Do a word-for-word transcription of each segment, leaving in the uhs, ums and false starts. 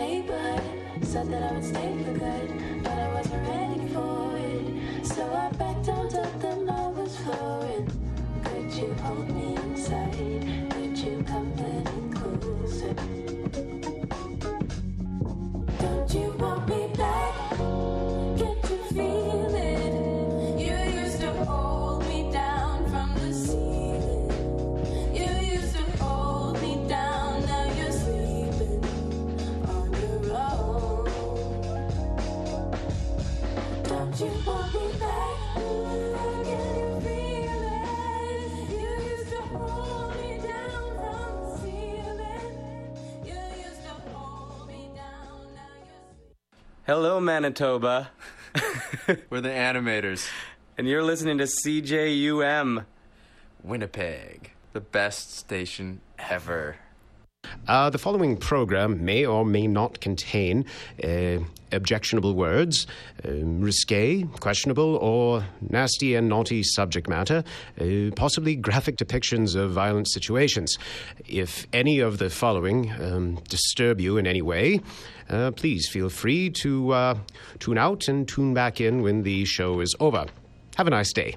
neighborhood. Said that I would stay for good, but I wasn't ready for it. So I backed down, told them I was flooring. Could you hold me inside? Could you come any closer? Don't you want me back? Can't you feel it? You used to hold me down from the ceiling. You used to hold me down, now you're sleeping on your own. Don't you want me back? Can you feel it? You used to hold me down from the ceiling. You used to hold me down, now you're sleeping. Hello, Manitoba. We're the animators. And you're listening to C J U M. Winnipeg, the best station ever. Uh, the following program may or may not contain uh, objectionable words, um, risque, questionable, or nasty and naughty subject matter, uh, possibly graphic depictions of violent situations. If any of the following um, disturb you in any way, uh, please feel free to uh, tune out and tune back in when the show is over. Have a nice day.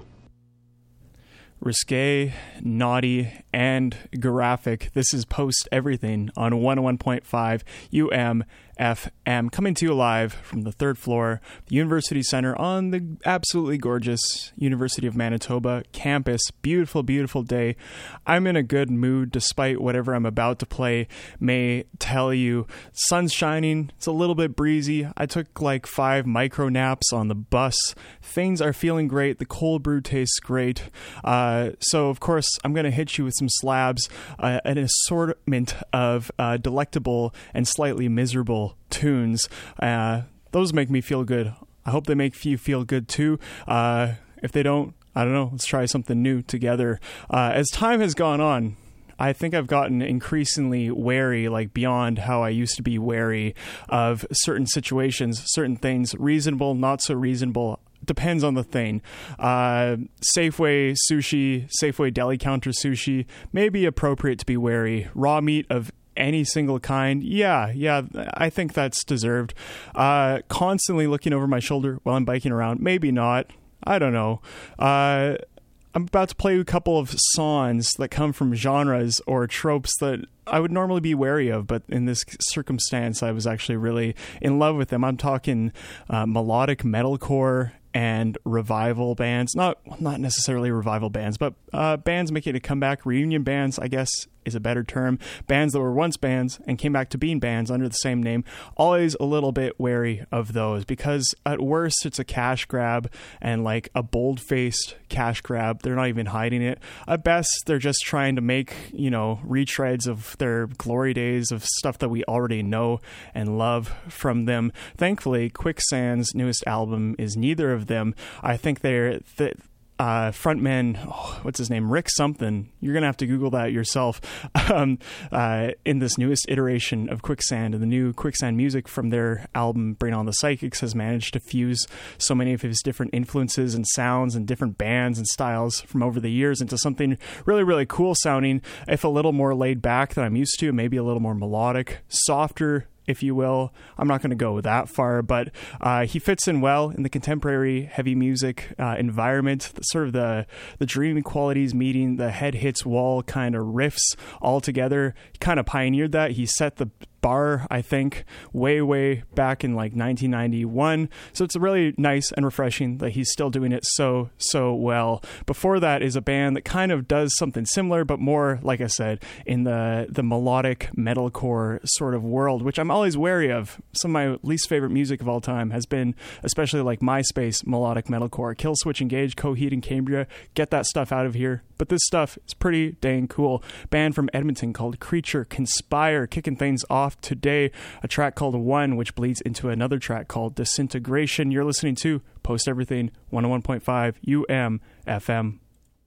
Risque, naughty, and graphic. This is Post Everything on one oh one point five U M F M, coming to you live from the third floor of the University Center on the absolutely gorgeous University of Manitoba campus. Beautiful, beautiful day. I'm in a good mood despite whatever I'm about to play may tell you. Sun's shining. It's a little bit breezy. I took like five micro naps on the bus. Things are feeling great. The cold brew tastes great. Uh, so, of course, I'm going to hit you with some slabs, uh, an assortment of uh, delectable and slightly miserable tunes. Uh, those make me feel good. I hope they make you feel good too. Uh, if they don't, I don't know. Let's try something new together. Uh, as time has gone on, I think I've gotten increasingly wary, like beyond how I used to be wary of certain situations, certain things, reasonable, not so reasonable. Depends on the thing. Uh, Safeway sushi, Safeway deli counter sushi may be appropriate to be wary. Raw meat of any single kind, yeah, yeah, I think that's deserved. Uh, constantly looking over my shoulder while I'm biking around, maybe not. I don't know. Uh, I'm about to play a couple of songs that come from genres or tropes that I would normally be wary of, but in this circumstance, I was actually really in love with them. I'm talking uh, melodic metalcore and revival bands. Not not necessarily revival bands, but uh, bands making a comeback. Reunion bands, I guess, is a better term. Bands that were once bands and came back to being bands under the same name. Always a little bit wary of those because at worst it's a cash grab and like a bold-faced cash grab. They're not even hiding it. At best, they're just trying to make, you know, retreads of their glory days of stuff that we already know and love from them. Thankfully, Quicksand's newest album is neither of them. I think they're... Th- Uh, frontman, oh, what's his name? Rick something. You're going to have to Google that yourself. Um, uh, in this newest iteration of Quicksand, and the new Quicksand music from their album Bring On the Psychics has managed to fuse so many of his different influences and sounds and different bands and styles from over the years into something really, really cool sounding, if a little more laid back than I'm used to, maybe a little more melodic, softer, if you will. I'm not going to go that far, but uh, he fits in well in the contemporary heavy music uh, environment, sort of the, the dreamy qualities meeting the head hits wall kind of riffs all together. He kind of pioneered that. He set the bar, I think, way, way back in like nineteen ninety-one. So it's really nice and refreshing that he's still doing it so, so well. Before that is a band that kind of does something similar, but more, like I said, in the, the melodic metalcore sort of world, which I'm always wary of. Some of my least favorite music of all time has been, especially like MySpace melodic metalcore. Killswitch Engage, Coheed and Cambria, get that stuff out of here. But this stuff is pretty dang cool. Band from Edmonton called Creature Conspire, kicking things off today. A track called One, which bleeds into another track called Disintegration. You're listening to Post Everything, one oh one point five U M F M.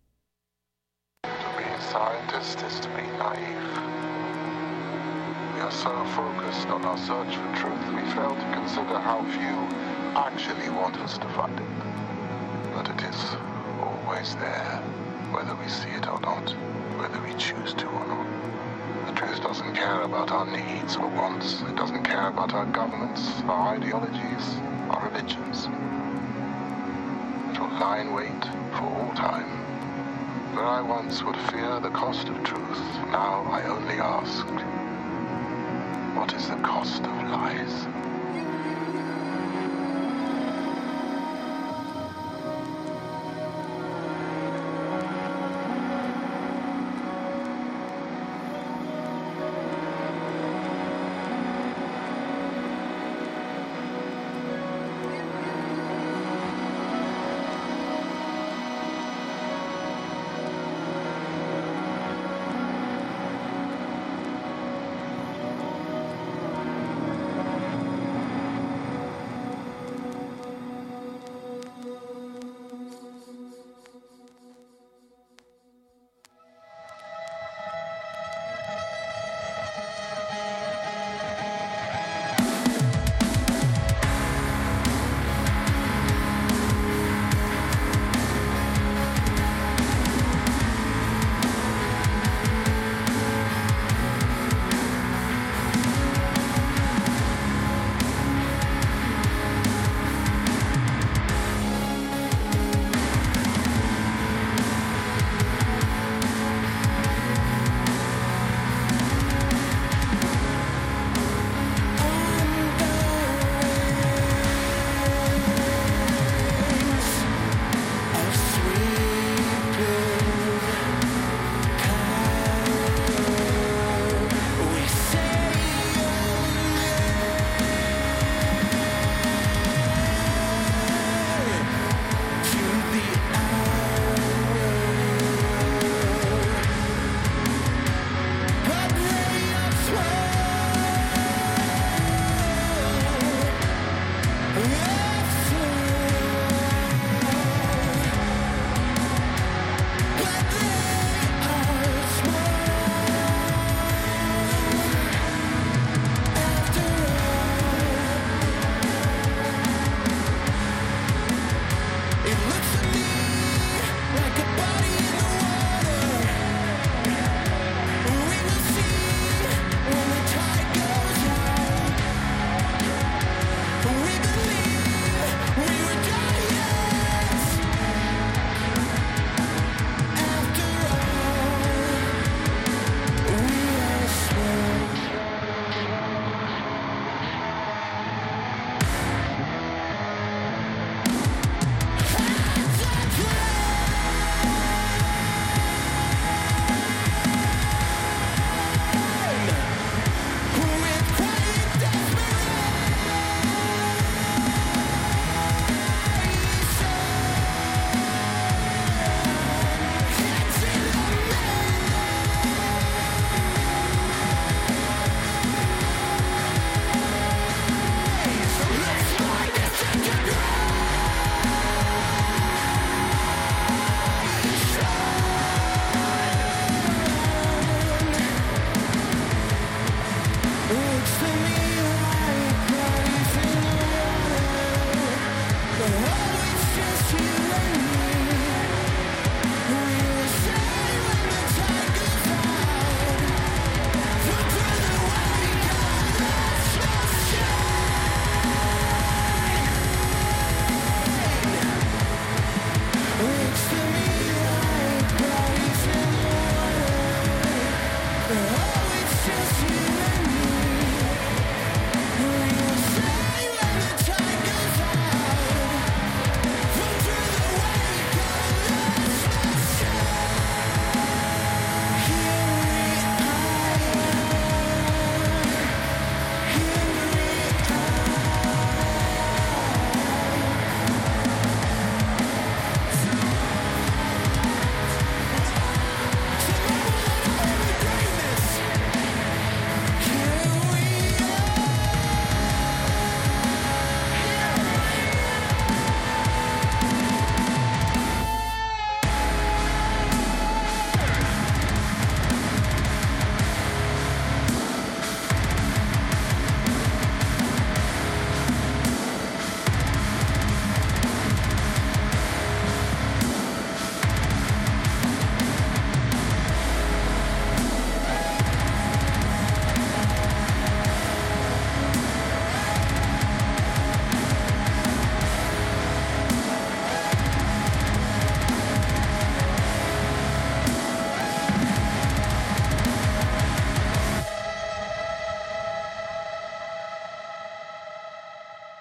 To be a scientist is to be naive. We are so focused on our search for truth, we fail to consider how few actually want us to find it. But it is always there, whether we see it or not, whether we choose to or not. The truth doesn't care about our needs or wants. It doesn't care about our governments, our ideologies, our religions. It will lie in wait for all time. Where I once would fear the cost of truth, now I only ask, what is the cost of lies?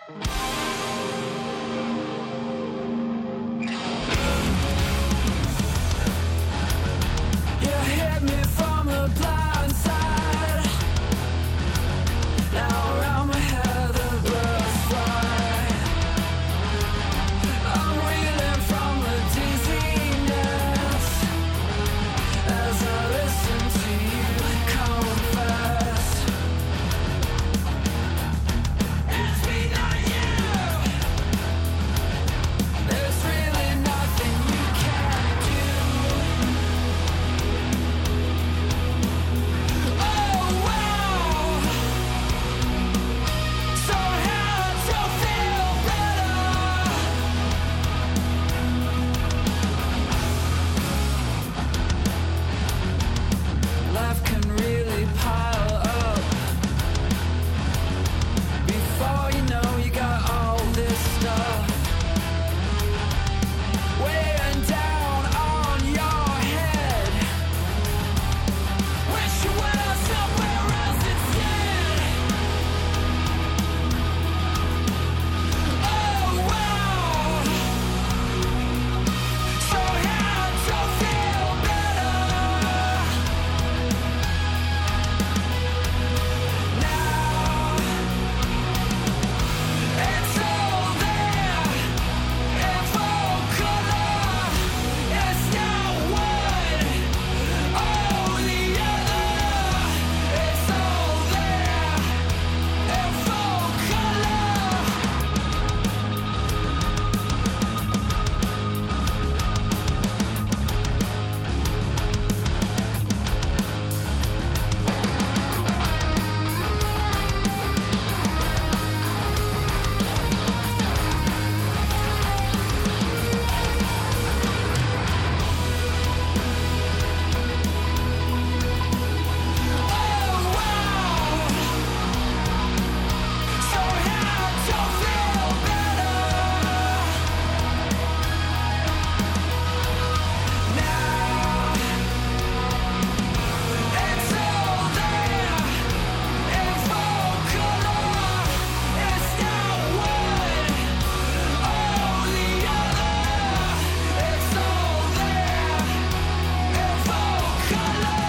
You hit me from the blind side. Now around my head the birds fly. I'm reeling from the dizziness as I listen to you confess. It's me, not you. There's really nothing you can do. Oh wow! Somehow to feel better. Life can really pile up. Before you know, you got all this stuff weighing down on your head. Wish you were somewhere else instead. Oh wow! So hard to feel better. Now it's all there in full color. It's not one or the other. It's all there in full color. Oh wow! So hard to feel better. Now it's all there in full color. It's not one or the other. It's all there in full color.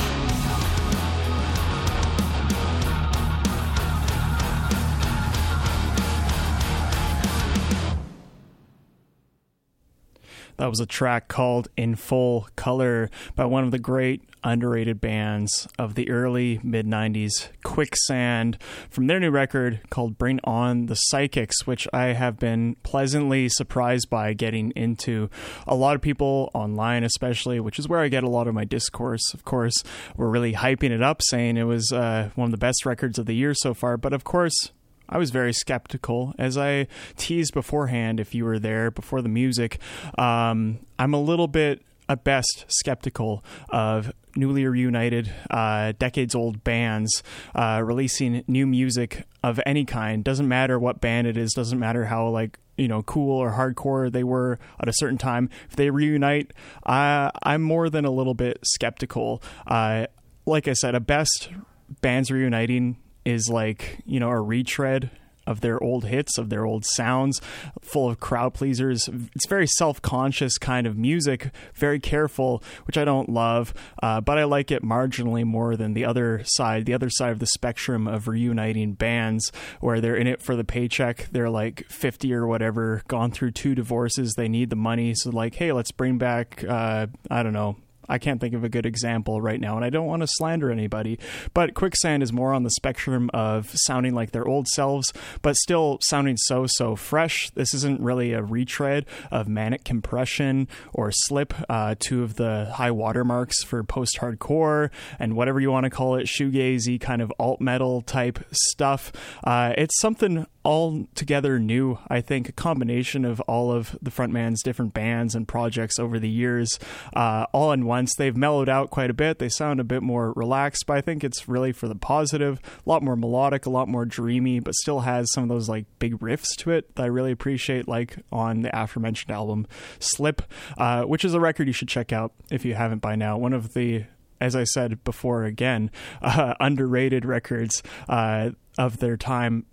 That was a track called In Full Color by one of the great underrated bands of the early mid nineties, Quicksand, from their new record called Bring On the Psychics, which I have been pleasantly surprised by getting into. A lot of people online especially, which is where I get a lot of my discourse, of course, were really hyping it up, saying it was uh, one of the best records of the year so far. But of course, I was very skeptical. As I teased beforehand, if you were there before the music, um, I'm a little bit, at best, skeptical of newly reunited, uh, decades-old bands uh, releasing new music of any kind. Doesn't matter what band it is, doesn't matter how, like, you know, cool or hardcore they were at a certain time. If they reunite, uh, I'm more than a little bit skeptical. Uh, like I said, at best, bands reuniting is like, you know, a retread of their old hits, of their old sounds, full of crowd pleasers. It's very self-conscious kind of music, very careful, which I don't love, uh, but I like it marginally more than the other side, the other side of the spectrum of reuniting bands where they're in it for the paycheck. They're like fifty or whatever, gone through two divorces. They need the money. So like, hey, let's bring back, uh, I don't know, I can't think of a good example right now, and I don't want to slander anybody, but Quicksand is more on the spectrum of sounding like their old selves, but still sounding so, so fresh. This isn't really a retread of Manic Compression or Slip, uh, two of the high watermarks for post-hardcore and whatever you want to call it, shoegazy kind of alt-metal type stuff. Uh, it's something altogether new. I think a combination of all of the frontman's different bands and projects over the years, uh, all in once. They've mellowed out quite a bit. They sound a bit more relaxed, but I think it's really for the positive. A lot more melodic, a lot more dreamy, but still has some of those like big riffs to it that I really appreciate, like on the aforementioned album Slip, uh, which is a record you should check out if you haven't by now. One of the, as I said before again, uh, underrated records uh, of their time.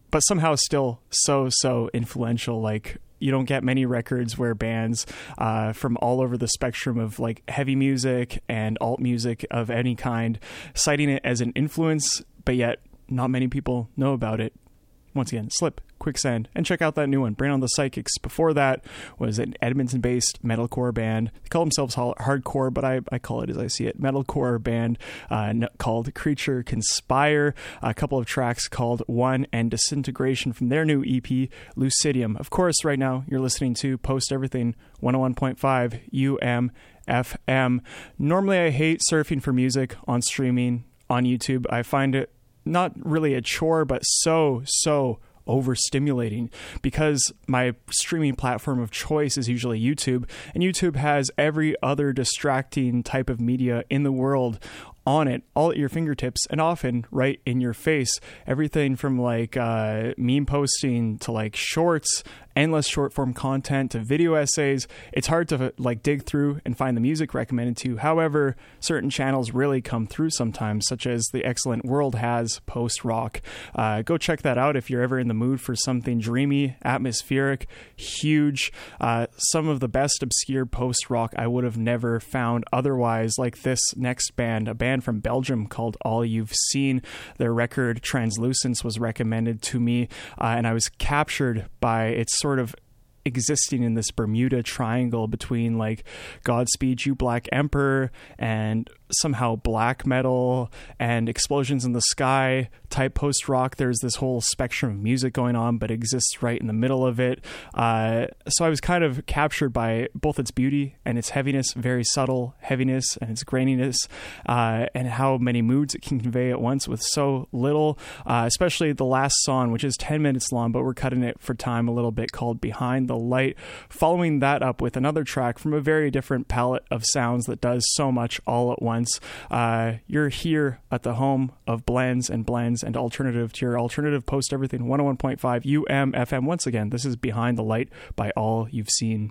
but somehow still so, so influential. Like, you don't get many records where bands uh, from all over the spectrum of like heavy music and alt music of any kind citing it as an influence, but yet not many people know about it. Once again, Slip, Quicksand, and check out that new one, Brain on the Psychics. Before that was an Edmonton-based metalcore band. They call themselves hardcore, but I, I call it as I see it. Metalcore band uh, called Creature Conspire. A couple of tracks called One and Disintegration from their new E P, Lucidium. Of course, right now you're listening to Post Everything one oh one point five U M F M. Normally I hate surfing for music on streaming on YouTube. I find it not really a chore, but so, so overstimulating because my streaming platform of choice is usually YouTube, and YouTube has every other distracting type of media in the world on it, all at your fingertips, and often right in your face. Everything from like uh, meme posting to like shorts, endless short form content to video essays. It's hard to like dig through and find the music recommended to you. However, certain channels really come through sometimes, such as the excellent World Has Post Rock. Uh, go check that out if you're ever in the mood for something dreamy, atmospheric, huge. Uh, some of the best obscure post rock I would have never found otherwise, like this next band, a band from Belgium called All You've Seen. Their record Translucence was recommended to me, uh, and I was captured by its sort of existing in this Bermuda Triangle between like Godspeed You Black Emperor and somehow black metal and Explosions in the Sky type post rock. There's this whole spectrum of music going on, but exists right in the middle of it. Uh, so I was kind of captured by both its beauty and its heaviness, very subtle heaviness, and its graininess, uh, and how many moods it can convey at once with so little, uh, especially the last song, which is ten minutes long, but we're cutting it for time a little bit, called Behind the Light. Following that up with another track from a very different palette of sounds that does so much all at once. Uh, you're here at the home of blends and blends and alternative to your alternative Post Everything one oh one point five U M F M. Once again, this is Behind the Light by All You've Seen.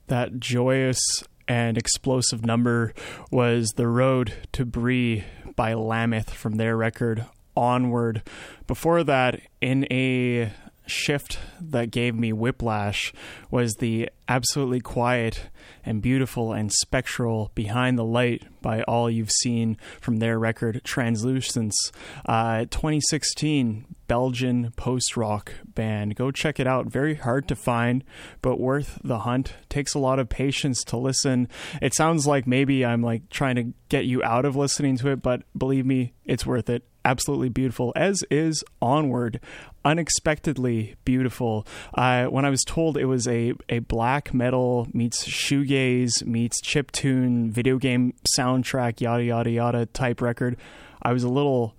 that joyous and explosive number was The Road to Bree by Lammoth from their record Onward. Before that, in a shift that gave me whiplash, was the absolutely quiet and beautiful and spectral Behind the Light by All You've Seen from their record Translucence. Uh, twenty sixteen Belgian post-rock band. Go check it out. Very hard to find, but worth the hunt. Takes a lot of patience to listen. It sounds like maybe I'm like trying to get you out of listening to it, but believe me, it's worth it. Absolutely beautiful, as is Onward. Unexpectedly beautiful. Uh, when I was told it was a, a black metal meets shoegaze meets chiptune video game soundtrack yada yada yada type record, I was a little,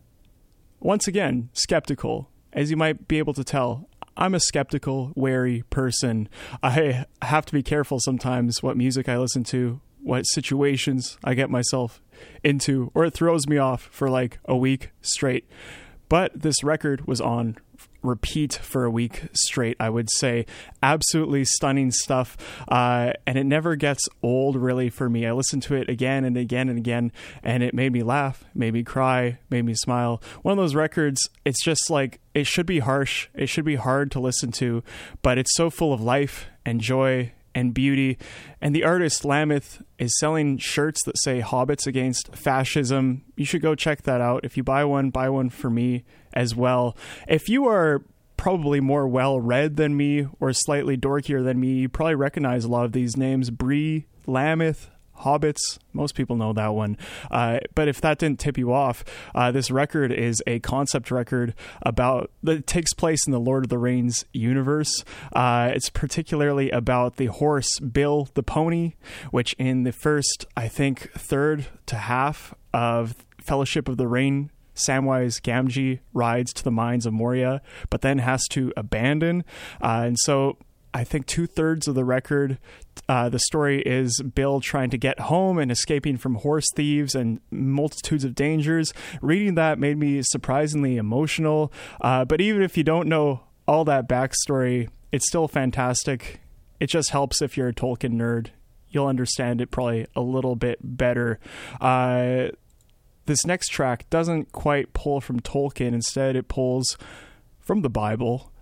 once again, skeptical. As you might be able to tell, I'm a skeptical, wary person. I have to be careful sometimes what music I listen to, what situations I get myself into, or it throws me off for like a week straight. But this record was on repeat for a week straight, I would say. Absolutely stunning stuff. Uh, and it never gets old, really, for me. I listened to it again and again and again, and it made me laugh, made me cry, made me smile. One of those records, it's just like, it should be harsh. It should be hard to listen to, but it's so full of life and joy and beauty. And the artist Lammoth is selling shirts that say Hobbits Against Fascism. You should go check that out. If you buy one, buy one for me as well. If you are probably more well-read than me or slightly dorkier than me, you probably recognize a lot of these names. Bree, Lammoth, Hobbits, most people know that one. Uh, but if that didn't tip you off, uh, this record is a concept record about that takes place in the Lord of the Rings universe. Uh, it's particularly about the horse Bill the Pony, which in the first, I think, third to half of Fellowship of the Ring, Samwise Gamgee rides to the mines of Moria, but then has to abandon. Uh, and so I think two-thirds of the record, uh, the story is Bill trying to get home and escaping from horse thieves and multitudes of dangers. Reading that made me surprisingly emotional. Uh, but even if you don't know all that backstory, it's still fantastic. It just helps if you're a Tolkien nerd. You'll understand it probably a little bit better. Uh, this next track doesn't quite pull from Tolkien. Instead, it pulls from the Bible.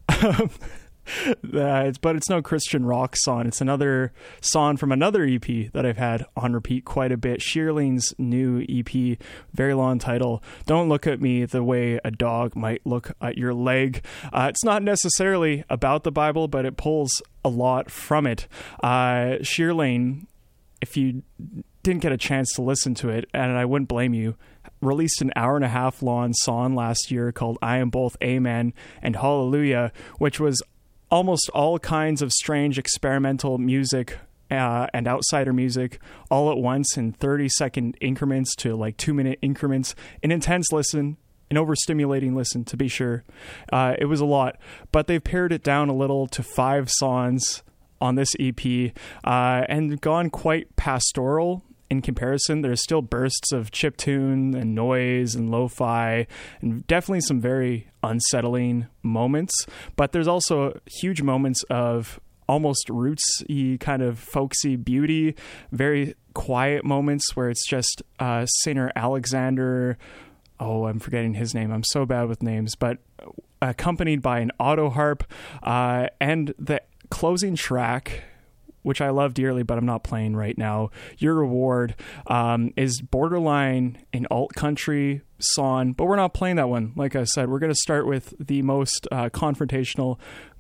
Uh, it's, but it's no Christian rock song. It's another song from another E P that I've had on repeat quite a bit. Shearling's new E P, very long title. Don't look at me the way a dog might look at your leg. Uh, it's not necessarily about the Bible, but it pulls a lot from it. Uh, Shearling, if you didn't get a chance to listen to it, and I wouldn't blame you, released an hour and a half long song last year called I Am Both Amen and Hallelujah, which was almost all kinds of strange experimental music uh, and outsider music all at once in thirty second increments to like two minute increments. An intense listen, an overstimulating listen, to be sure. Uh, it was a lot, but they've pared it down a little to five songs on this E P uh, and gone quite pastoral. In comparison, there's still bursts of chiptune and noise and lo-fi and definitely some very unsettling moments, but there's also huge moments of almost rootsy kind of folksy beauty, very quiet moments where it's just uh, singer Alexander, oh, I'm forgetting his name, I'm so bad with names, but accompanied by an auto harp, uh, and the closing track, which I love dearly, but I'm not playing right now, Your Reward, um, is borderline an alt country song, but we're not playing that one. Like I said, we're going to start with the most uh, confrontational,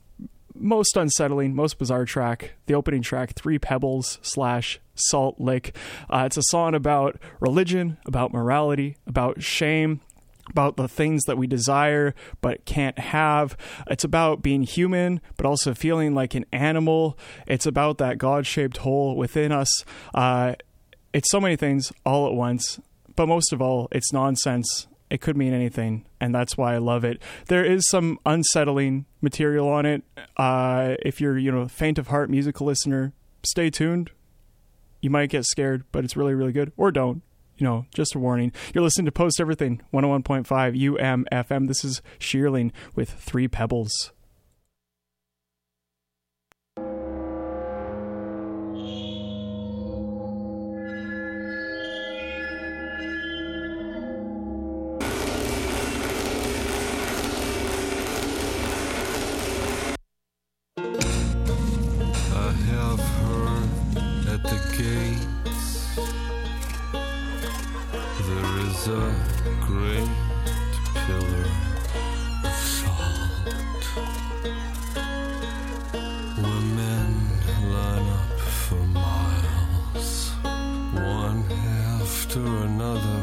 most unsettling, most bizarre track, the opening track, Three Pebbles slash Salt Lick. Uh, it's a song about religion, about morality, about shame, about the things that we desire but can't have. It's about being human but also feeling like an animal. It's about that God-shaped hole within us. Uh, it's so many things all at once, but most of all, it's nonsense. It could mean anything, and that's why I love it. There is some unsettling material on it. Uh, if you're, you know, faint of heart musical listener, stay tuned. You might get scared, but it's really, really good. Or don't. You know, just a warning. You're listening to Post Everything, one oh one point five U M F M. This is Shearling with Three Pebbles. gates. There is a great pillar of salt where men line up for miles, one after another,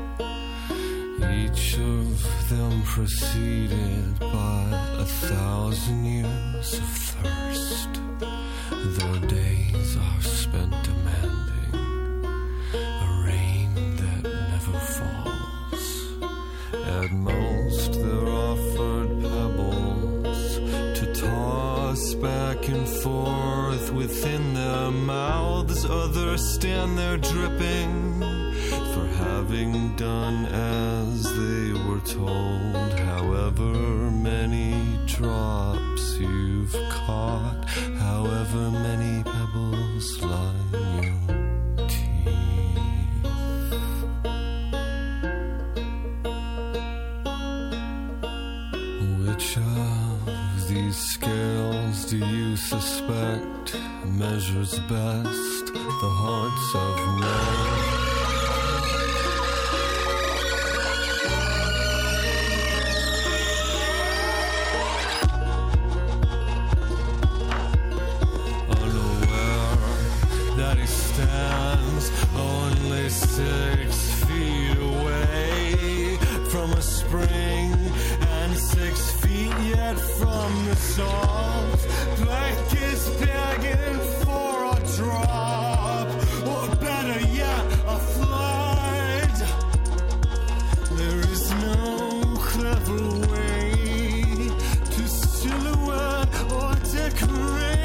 each of them preceded by a thousand years of thirst. Their days are spent demanding a rain that never falls. At most they're offered pebbles to toss back and forth within their mouths. Others stand there dripping for having done as they were told. However many drops you've caught, however many pebbles line your teeth. Which of these scales do you suspect measures best the hearts of men? Only six feet away from a spring, and six feet yet from the salt. Blankets begging for a drop, or better yet, a flood. There is no clever way to silhouette or decorate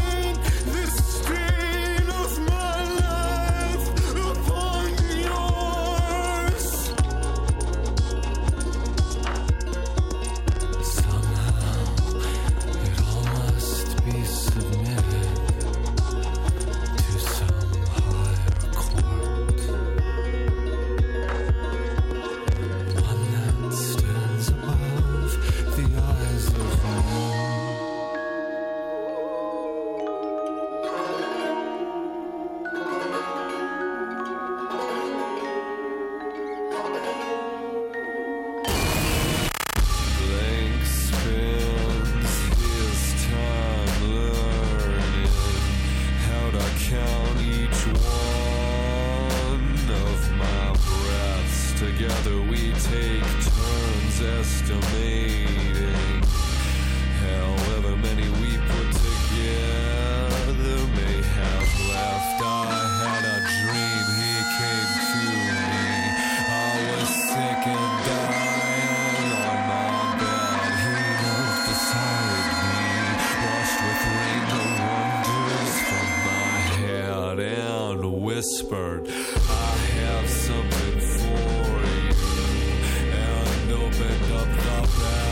whispered, I have something for you, and opened up the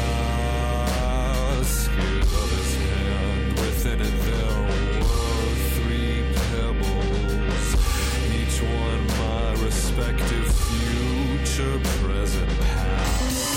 basket of his hand. Within it there were three pebbles, each one my respective future, present, past.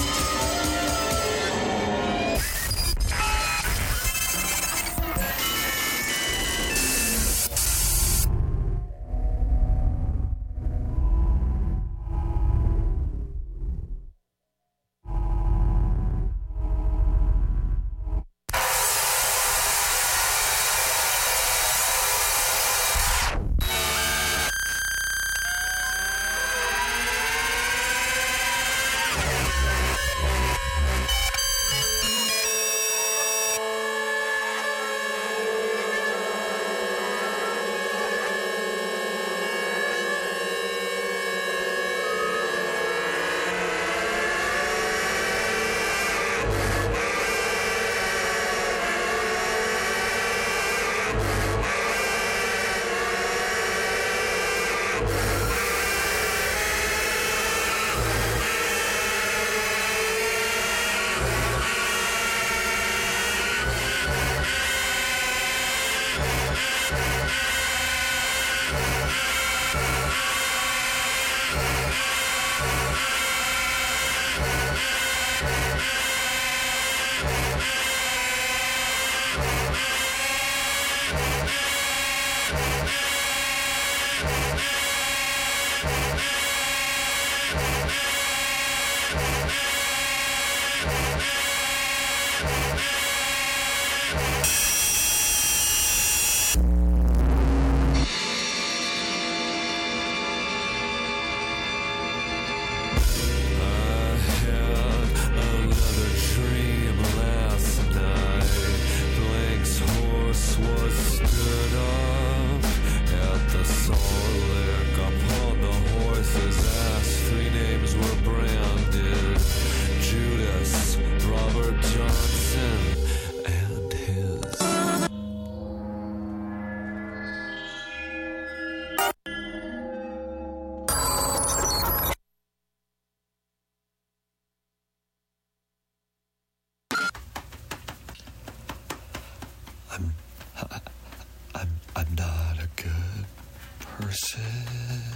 a good person.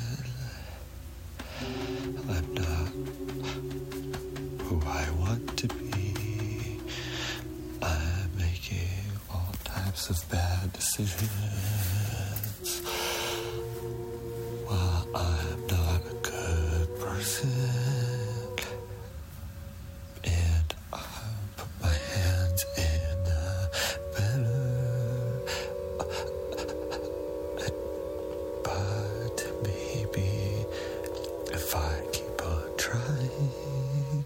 I'm not who I want to be. I'm making all types of bad decisions. Well, I'm not a good person. And I put my hands in a better. But maybe if I keep on trying.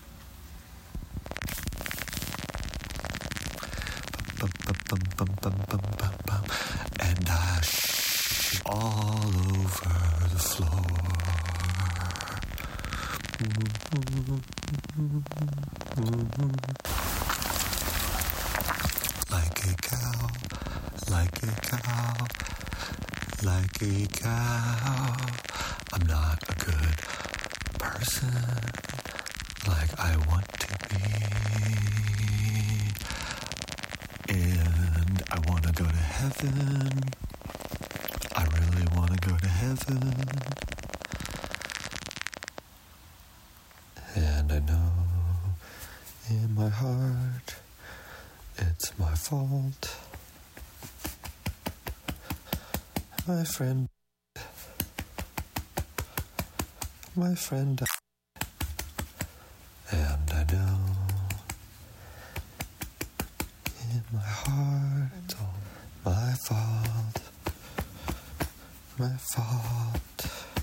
Bum, bum, bum, bum, bum, bum, bum, bum. And I sh- all over the floor. Like a cow, like a cow, like a cow. I'm not a good person like I want to be. And I want to go to heaven. I really want to go to heaven. And I know in my heart it's my fault. My friend, my friend, and I know in my heart it's all my fault, my fault.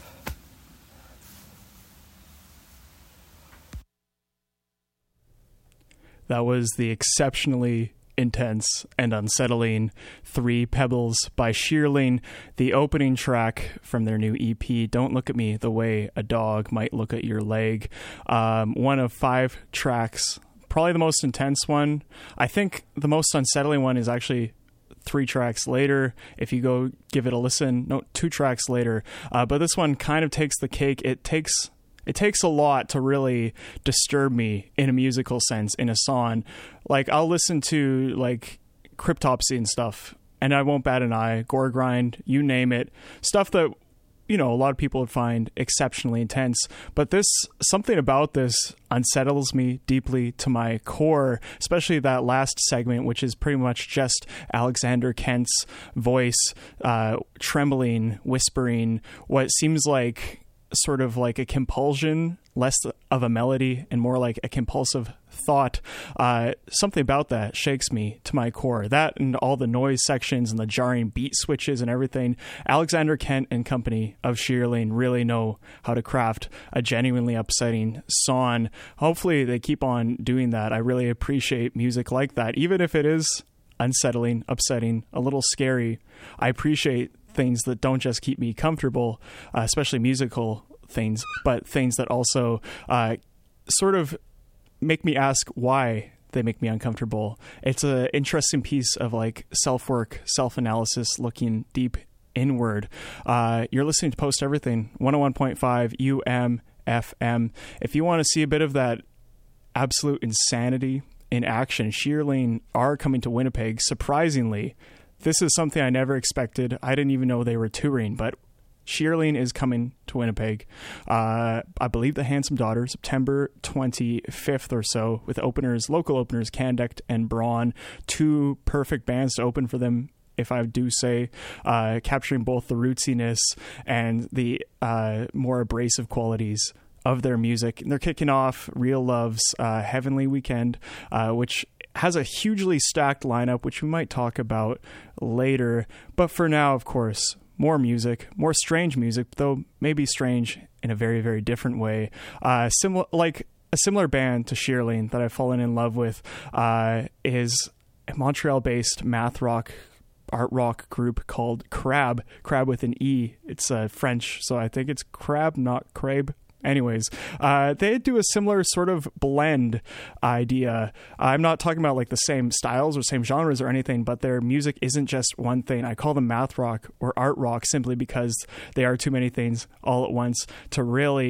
That was the exceptionally intense and unsettling Three Pebbles by Shearling, the opening track from their new E P, Don't Look at Me the Way a Dog Might Look at Your Leg. Um, one of five tracks, probably the most intense one. I think the most unsettling one is actually three tracks later, if you go give it a listen. No, two tracks later. Uh, but this one kind of takes the cake. It takes... It takes a lot to really disturb me in a musical sense in a song. Like, I'll listen to, like, Cryptopsy and stuff, and I won't bat an eye. Gore Grind, you name it. Stuff that, you know, a lot of people would find exceptionally intense. But this, something about this unsettles me deeply to my core, especially that last segment, which is pretty much just Alexander Kent's voice, uh, trembling, whispering, what seems like sort of like a compulsion, less of a melody and more like a compulsive thought. Uh, something about that shakes me to my core. That and all the noise sections and the jarring beat switches and everything. Alexander Kent and company of Shearling really know how to craft a genuinely upsetting song. Hopefully they keep on doing that. I really appreciate music like that, even if it is unsettling, upsetting, a little scary. I appreciate things that don't just keep me comfortable, uh, especially musical things, but things that also uh, sort of make me ask why they make me uncomfortable. It's an interesting piece of like self-work, self-analysis, looking deep inward. Uh, you're listening to Post Everything, one oh one point five U M F M. If you want to see a bit of that absolute insanity in action, Shearling are coming to Winnipeg, surprisingly. This is something I never expected. I didn't even know they were touring, but Shearling is coming to Winnipeg. Uh, I believe the Handsome Daughter, September twenty-fifth or so, with openers, local openers, Candect and Braun. Two perfect bands to open for them, if I do say, uh, capturing both the rootsiness and the uh, more abrasive qualities of their music. And they're kicking off Real Love's uh, Heavenly Weekend, uh, which has a hugely stacked lineup, which we might talk about later. But for now, of course, more music, more strange music, though maybe strange in a very, very different way. Uh, similar, like a similar band to Shearling that I've fallen in love with uh, is a Montreal-based math rock, art rock group called Crab. Crab with an E. It's uh, French, so I think it's Crab, not Crabe. Anyways, uh, they do a similar sort of blend idea. I'm not talking about like the same styles or same genres or anything, but their music isn't just one thing. I call them math rock or art rock simply because they are too many things all at once to really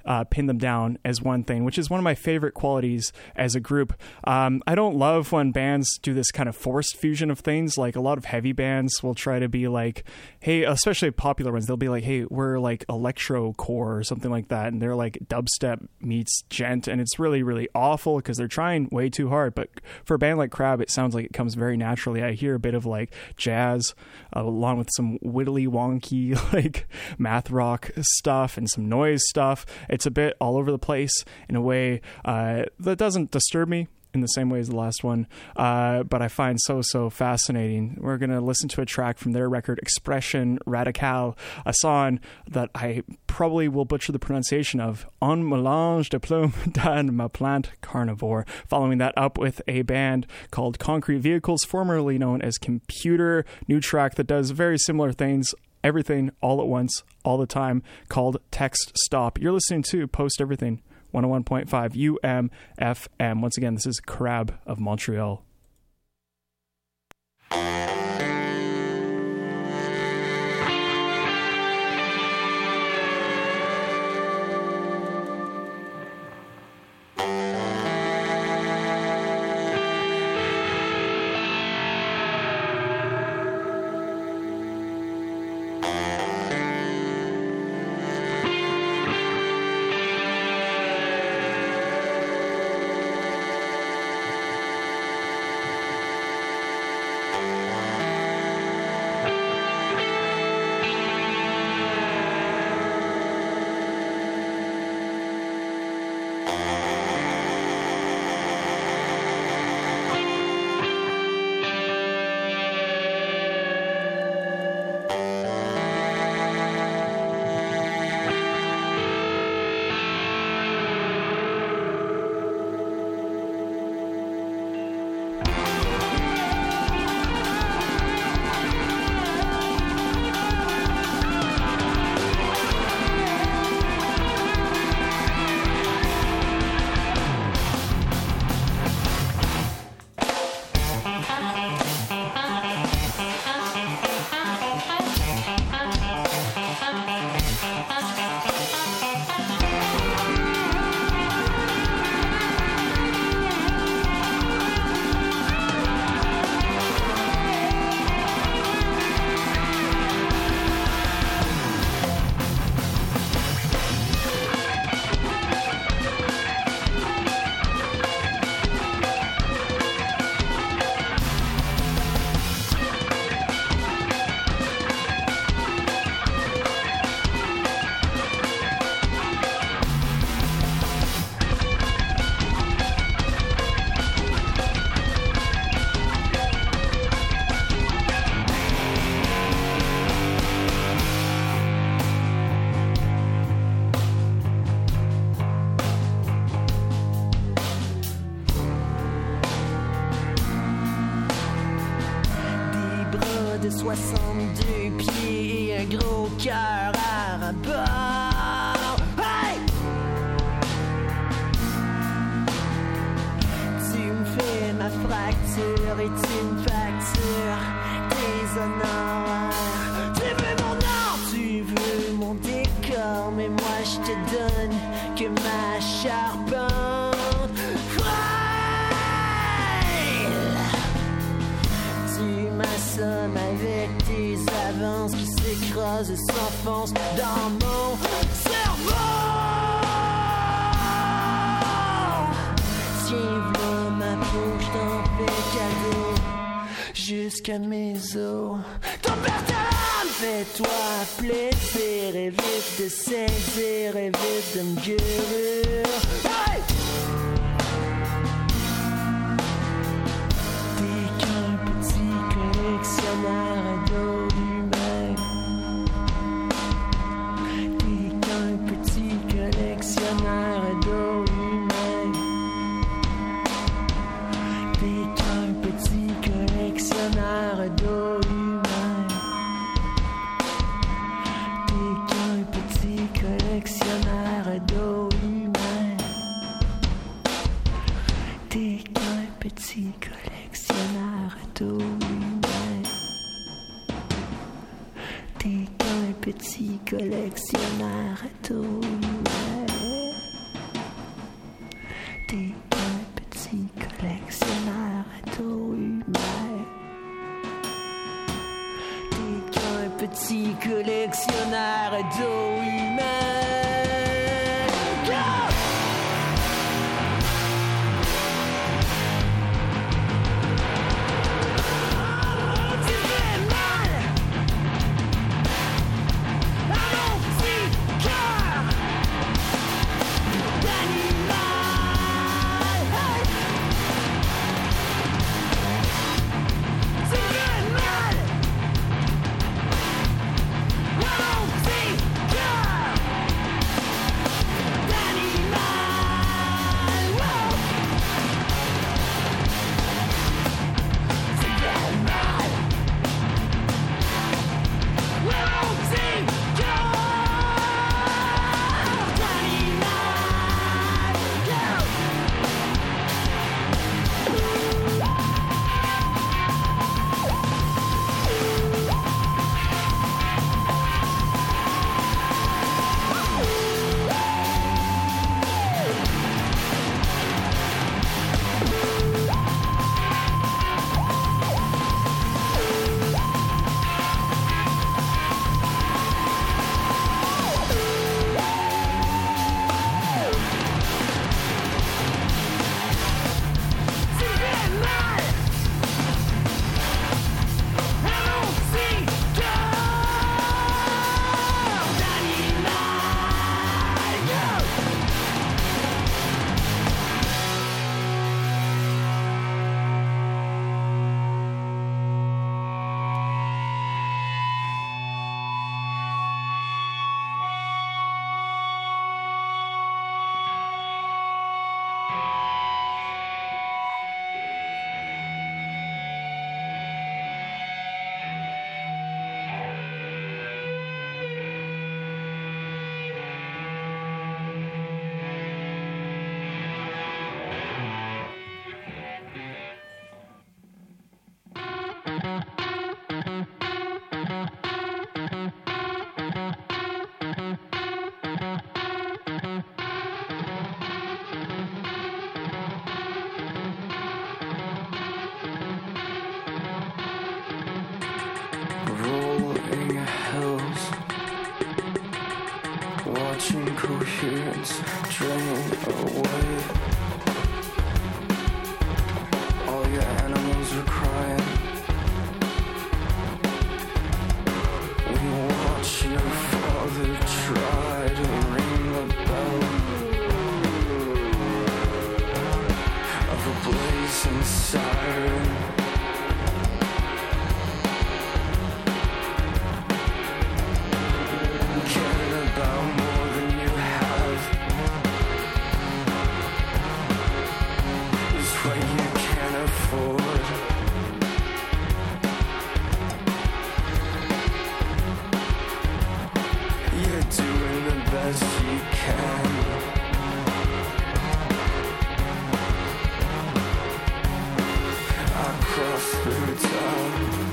uh, pin them down as one thing, which is one of my favorite qualities as a group. Um, I don't love when bands do this kind of forced fusion of things. Like a lot of heavy bands will try to be like, hey, especially popular ones, they'll be like, hey, we're like electro core or something like that. And they're like dubstep meets gent. And it's really, really awful because they're trying way too hard. But for a band like Crab, it sounds like it comes very naturally. I hear a bit of like jazz uh, along with some widdly wonky like math rock stuff and some noise stuff. It's a bit all over the place in a way uh, that doesn't disturb me in the same way as the last one, uh, but I find so, so fascinating. We're going to listen to a track from their record, Expression Radicale, a song that I probably will butcher the pronunciation of, Un mélange de plume dans ma plante carnivore. Following that up with a band called Concrete Vehicles, formerly known as Computer, new track that does very similar things, everything all at once, all the time, called Text Stop. You're listening to Post Everything, one oh one point five U M F M. Once again, this is Crab of Montreal. de soixante-deux pieds et un gros cœur à rabord. Hey! Tu me fais ma fracture et tu me factures tes honneurs. Tu veux mon or, tu veux mon décor, mais moi je te donne que ma charbonne. Avec tes avances qui s'écrasent et s'enfoncent dans mon cerveau. Tiens, voilà ma peau, j't'en fais cadeau jusqu'à mes os. Ton père t'aime, fais-toi plaisir, évite de saisir, évite de me guérir. Hey! Collectionneur d'eau humain. T'es qu'un petit collectionneur d'eau humain. T'es qu'un petit collectionneur d'eau humain. T'es qu'un petit collectionneur d'eau humain. T'es qu'un petit collectionneur d'eau humain. T'es qu'un petit collectionneur d'eau humaine. petit collectionneur d'eau humaine. Go! Tu fais mal à mon petit cœur d'animal. Hey! Tu fais mal à mon petit cœur d'animal. Wow! Tu fais mal à mon petit cœur d'animal. Go! Tu fais mal à mon petit cœur d'animal. Go! Rolling hills, watching coherence drain away. All your animals are crying. We watch your father try to ring the bell of a blazing siren. Caring about more than you have is what you can afford. You're doing the best you can. I crossed through town,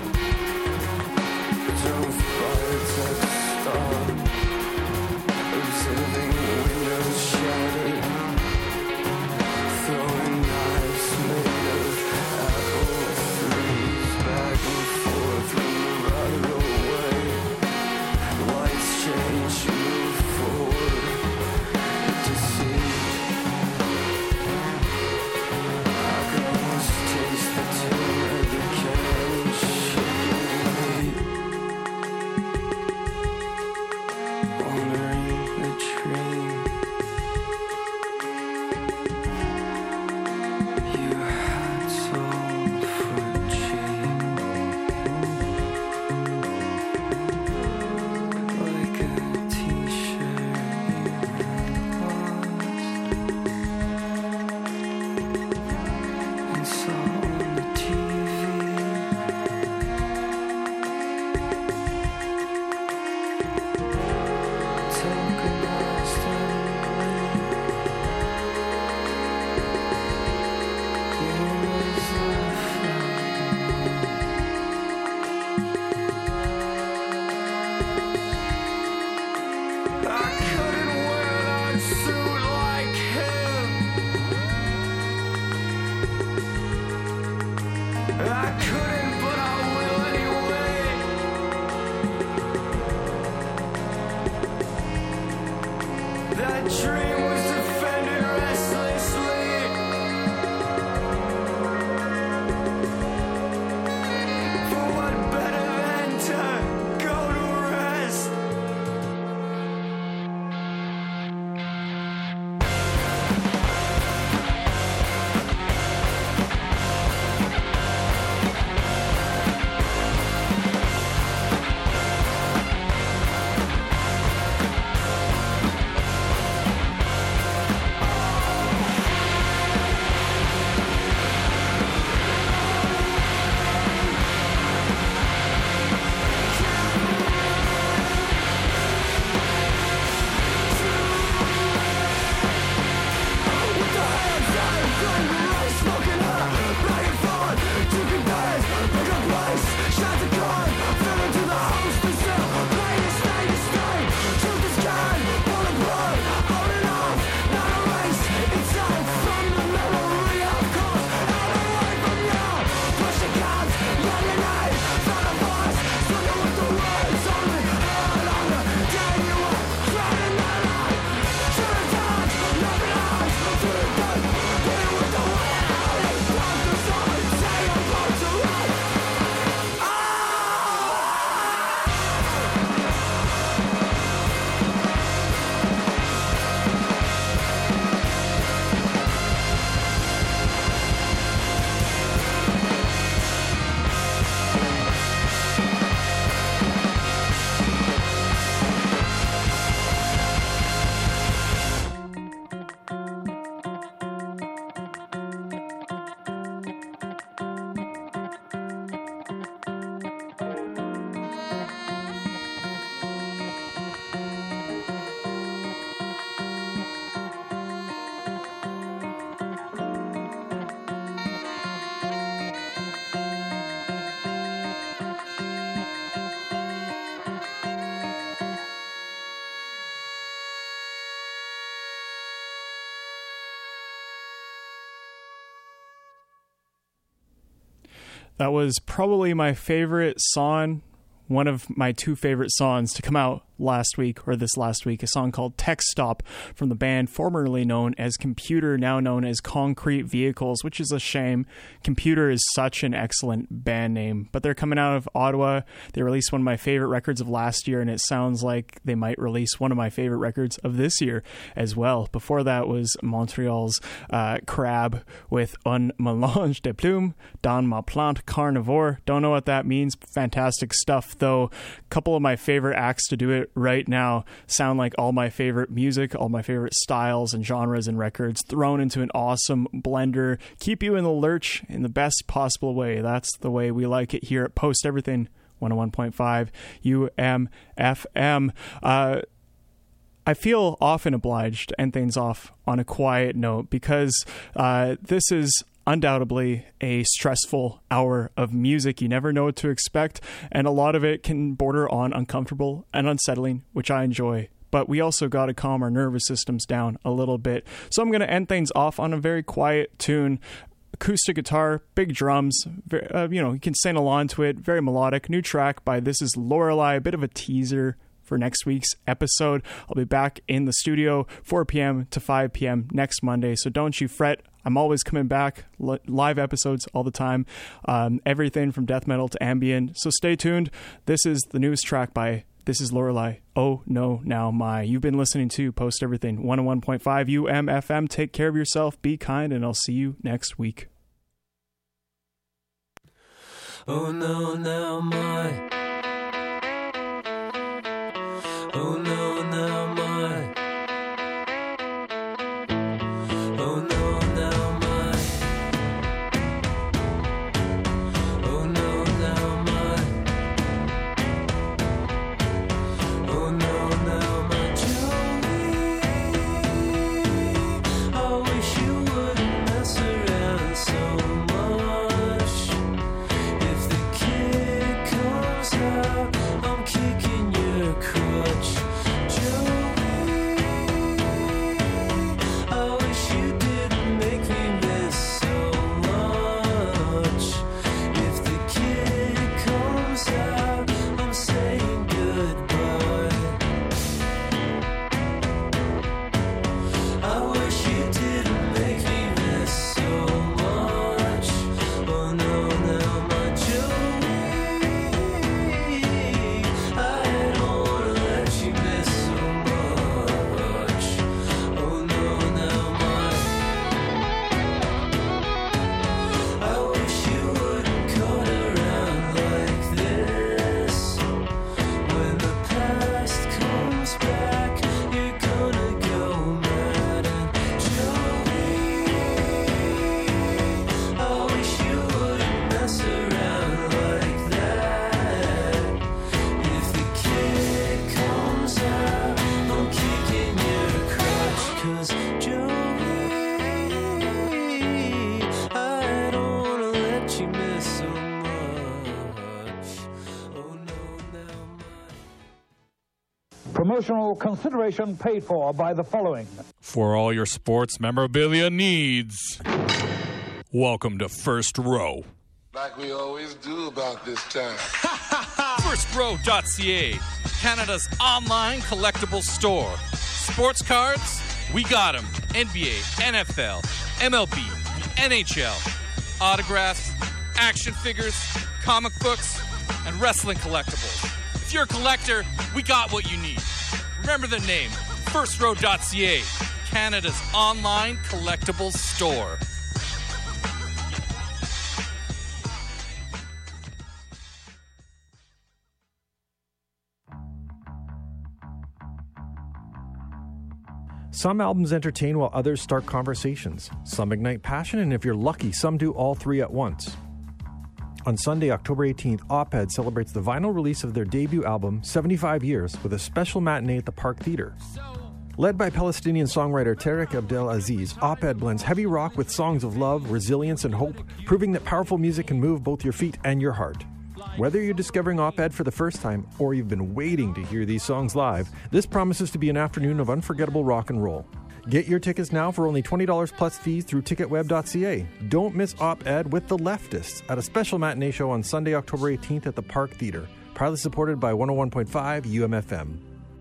drove by a Texas star, observing windows shattered, throwing knives made of apple threes back and forth from the right away. Lights change, move forward, dream was defended restlessly. For what better than to go to rest? That was probably my favorite song, one of my two favorite songs to come out last week or this last week, a song called Tech Stop from the band formerly known as Computer, now known as Concrete Vehicles, which is a shame. Computer is such an excellent band name, but they're coming out of Ottawa. They released one of my favorite records of last year, and it sounds like they might release one of my favorite records of this year as well. Before that was Montreal's uh, Crab with Un Mélange de Plumes dans ma plante carnivore. Don't know what that means. Fantastic stuff, though. A couple of my favorite acts to do it right now sound like all my favorite music, all my favorite styles and genres and records thrown into an awesome blender. Keep you in the lurch in the best possible way. That's the way we like it here at Post Everything one oh one point five U M F M. Uh, I feel often obliged to end things off on a quiet note because uh, this is undoubtedly a stressful hour of music. You never know what to expect, and a lot of it can border on uncomfortable and unsettling, which I enjoy. But we also got to calm our nervous systems down a little bit. So I'm going to end things off on a very quiet tune. Acoustic guitar, big drums, very, uh, you know, you can sing along to it, very melodic. New track by This Is Lorelei, a bit of a teaser for next week's episode. I'll be back in the studio four p.m. to five p.m. next Monday, so don't you fret. I'm always coming back, li- live episodes all the time, um, everything from death metal to ambient, so stay tuned. This is the newest track by This Is Lorelei, Oh No Now My. You've been listening to Post Everything one oh one point five U M F M. Take care of yourself, be kind, and I'll see you next week. Oh no, now my. Oh no, now my. Oh no, now my. Oh no, now my. Oh no, now my Joey. I wish you wouldn't mess around so much. If the kid comes out, I'm kicking your crutch. Promotional consideration paid for by the following. For all your sports memorabilia needs, welcome to First Row. Like we always do about this time. first row dot c a, Canada's online collectible store. Sports cards, we got them. N B A, N F L, M L B, N H L. Autographs, action figures, comic books, and wrestling collectibles. If you're a collector, we got what you need. Remember the name, first row dot c a, Canada's online collectibles store. Some albums entertain while others start conversations. Some ignite passion, and if you're lucky, some do all three at once. On Sunday, October eighteenth, Op-Ed celebrates the vinyl release of their debut album, seventy-five years, with a special matinee at the Park Theatre. Led by Palestinian songwriter Tarek Abdel Aziz, Op-Ed blends heavy rock with songs of love, resilience, and hope, proving that powerful music can move both your feet and your heart. Whether you're discovering Op-Ed for the first time or you've been waiting to hear these songs live, this promises to be an afternoon of unforgettable rock and roll. Get your tickets now for only twenty dollars plus fees through ticket web dot c a. Don't miss Op-Ed with the Leftists at a special matinee show on Sunday, October eighteenth at the Park Theatre. Proudly supported by one oh one point five U M F M.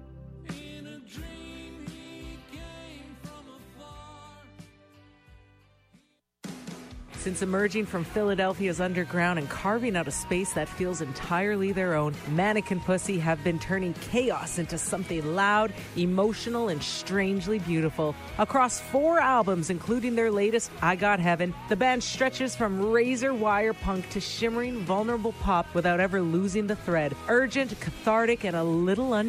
Since emerging from Philadelphia's underground and carving out a space that feels entirely their own, Mannequin Pussy have been turning chaos into something loud, emotional, and strangely beautiful. Across four albums, including their latest, I Got Heaven, the band stretches from razor wire punk to shimmering, vulnerable pop without ever losing the thread. Urgent, cathartic, and a little un-